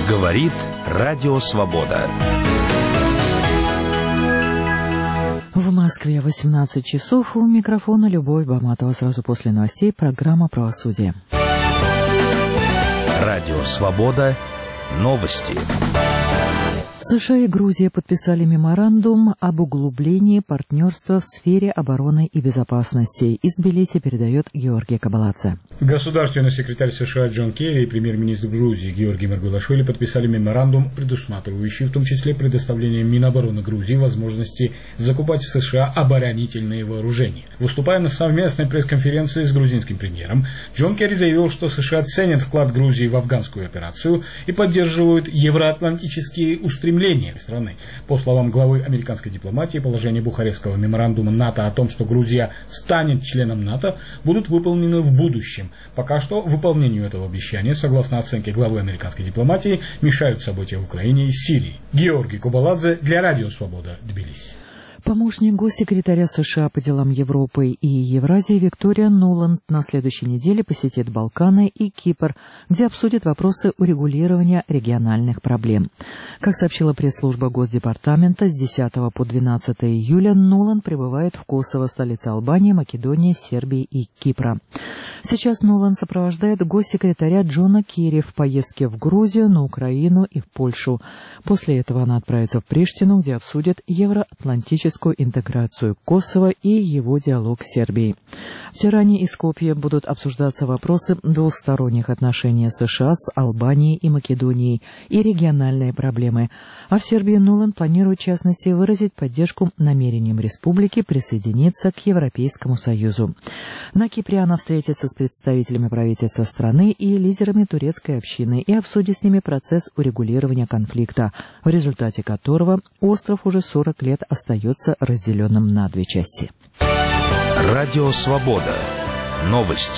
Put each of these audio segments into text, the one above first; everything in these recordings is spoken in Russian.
Говорит Радио Свобода. В Москве 18 часов. У микрофона Любовь Баматова. Сразу после новостей программа «Правосудие». Радио Свобода. Новости. США и Грузия подписали меморандум об углублении партнерства в сфере обороны и безопасности. Из Тбилиси передает Георгий Кабаладзе. Государственный секретарь США Джон Керри и премьер-министр Грузии Георгий Маргвелашвили подписали меморандум, предусматривающий в том числе предоставление Минобороны Грузии возможности закупать в США оборонительные вооружения. Выступая на совместной пресс-конференции с грузинским премьером, Джон Керри заявил, что США ценят вклад Грузии в афганскую операцию и поддерживают евроатлантические устремления страны. По словам главы американской дипломатии, положения Бухарестского меморандума НАТО о том, что Грузия станет членом НАТО, будут выполнены в будущем. Пока что выполнению этого обещания, согласно оценке главы американской дипломатии, мешают события в Украине и Сирии. Георгий Кабаладзе для Радио Свобода, Тбилиси. Помощник госсекретаря США по делам Европы и Евразии Виктория Нуланд на следующей неделе посетит Балканы и Кипр, где обсудит вопросы урегулирования региональных проблем. Как сообщила пресс-служба Госдепартамента, с 10 по 12 июля Нуланд прибывает в Косово, столице Албании, Македонии, Сербии и Кипра. Сейчас Нуланд сопровождает госсекретаря Джона Керри в поездке в Грузию, на Украину и в Польшу. После этого она отправится в Приштину, где обсудит евроатлантическую интеграцию Косово и его диалог с Сербией. В Тиране и Скопье будут обсуждаться вопросы двусторонних отношений США с Албанией и Македонией и региональные проблемы. А в Сербии Нуланд планирует, в частности, выразить поддержку намерениям республики присоединиться к Европейскому Союзу. На Кипре она встретится с представителями правительства страны и лидерами турецкой общины и обсудит с ними процесс урегулирования конфликта, в результате которого остров уже 40 лет остается разделенным на две части. Радио Свобода. Новости.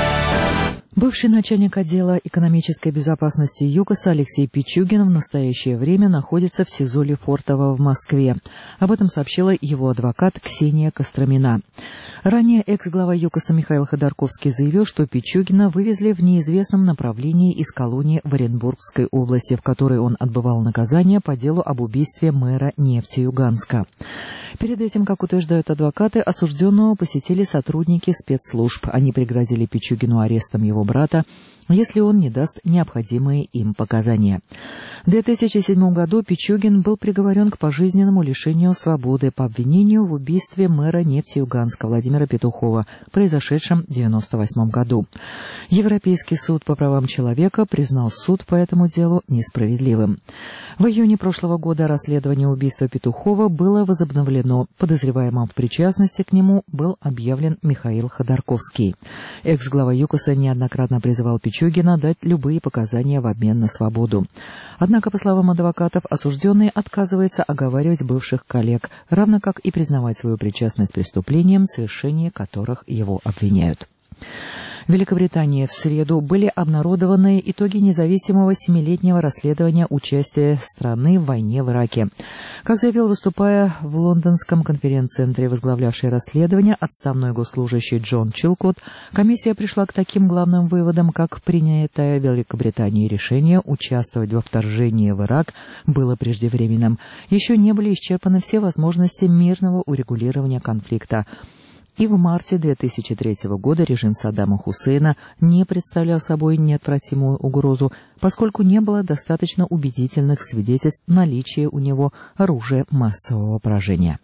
Бывший начальник отдела экономической безопасности ЮКОСа Алексей Пичугин в настоящее время находится в СИЗО Лефортово в Москве. Об этом сообщила его адвокат Ксения Костромина. Ранее экс-глава ЮКОСа Михаил Ходорковский заявил, что Пичугина вывезли в неизвестном направлении из колонии в Оренбургской области, в которой он отбывал наказание по делу об убийстве мэра Нефтеюганска. Перед этим, как утверждают адвокаты, осужденного посетили сотрудники спецслужб. Они пригрозили Пичугину арестом его брата, если он не даст необходимые им показания. В 2007 году Пичугин был приговорен к пожизненному лишению свободы по обвинению в убийстве мэра Нефтеюганска Владимира Петухова, произошедшем в 1998 году. Европейский суд по правам человека признал суд по этому делу несправедливым. В июне прошлого года расследование убийства Петухова было возобновлено. Подозреваемым в причастности к нему был объявлен Михаил Ходорковский. Экс-глава ЮКОСа неоднократно призывал Пичугина дать любые показания в обмен на свободу. Однако, по словам адвокатов, осужденный отказывается оговаривать бывших коллег, равно как и признавать свою причастность к преступлениям, в совершении которых его обвиняют. В Великобритании в среду были обнародованы итоги независимого 7-летнего расследования участия страны в войне в Ираке. Как заявил, выступая в лондонском конференц-центре, возглавлявший расследование, отставной госслужащий Джон Чилкот, комиссия пришла к таким главным выводам, как принятое в Великобритании решение участвовать во вторжении в Ирак было преждевременным. Еще не были исчерпаны все возможности мирного урегулирования конфликта. И в марте 2003 года режим Саддама Хусейна не представлял собой неотвратимую угрозу, поскольку не было достаточно убедительных свидетельств наличия у него оружия массового поражения.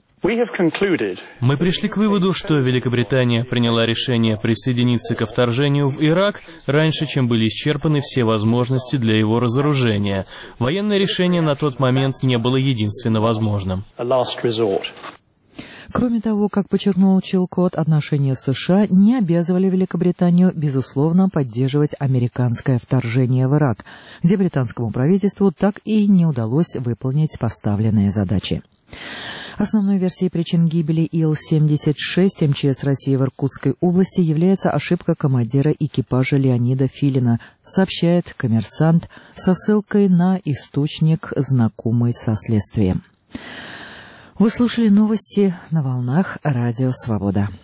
Мы пришли к выводу, что Великобритания приняла решение присоединиться ко вторжению в Ирак раньше, чем были исчерпаны все возможности для его разоружения. Военное решение на тот момент не было единственно возможным. Кроме того, как подчеркнул Чилкот, отношения США не обязывали Великобританию, безусловно, поддерживать американское вторжение в Ирак, где британскому правительству так и не удалось выполнить поставленные задачи. Основной версией причин гибели Ил-76 МЧС России в Иркутской области является ошибка командира экипажа Леонида Филина, сообщает «Коммерсант» со ссылкой на источник, знакомый со следствием. Вы слушали новости на волнах Радио Свобода.